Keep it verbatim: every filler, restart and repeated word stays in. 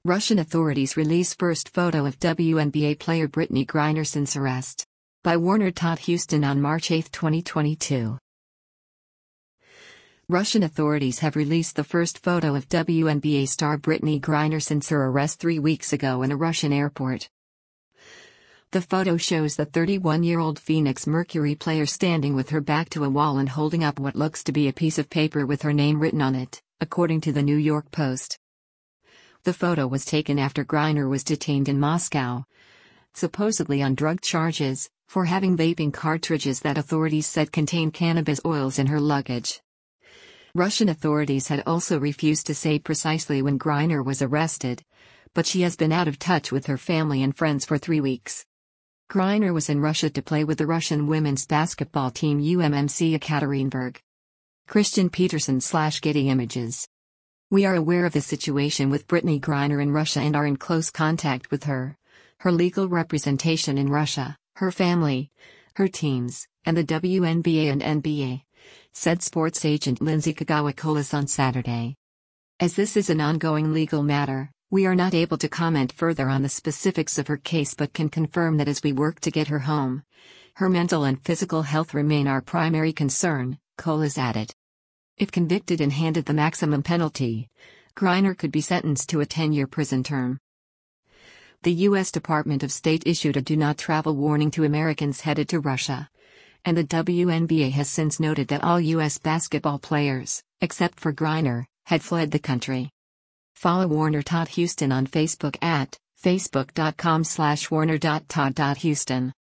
Russian authorities release first photo of W N B A player Brittney Griner since arrest. By Warner Todd Houston on March eighth, twenty twenty-two. Russian authorities have released the first photo of W N B A star Brittney Griner since her arrest three weeks ago in a Russian airport. The photo shows the thirty-one-year-old Phoenix Mercury player standing with her back to a wall and holding up what looks to be a piece of paper with her name written on it, according to the New York Post. The photo was taken after Griner was detained in Moscow, supposedly on drug charges, for having vaping cartridges that authorities said contained cannabis oils in her luggage. Russian authorities had also refused to say precisely when Griner was arrested, but she has been out of touch with her family and friends for three weeks. Griner was in Russia to play with the Russian women's basketball team U M M C Ekaterinburg. Christian Peterson slash Getty Images. We are aware of the situation with Brittney Griner in Russia and are in close contact with her, her legal representation in Russia, her family, her teams, and the W N B A and N B A, said sports agent Lindsay Kagawa-Colas on Saturday. As this is an ongoing legal matter, we are not able to comment further on the specifics of her case but can confirm that as we work to get her home, her mental and physical health remain our primary concern, Colas added. If convicted and handed the maximum penalty, Griner could be sentenced to a ten-year prison term. The U S Department of State issued a do-not-travel warning to Americans headed to Russia, and the W N B A has since noted that all U S basketball players, except for Griner, had fled the country. Follow Warner Todd Houston on Facebook at facebook dot com slash warner dot todd dot houston.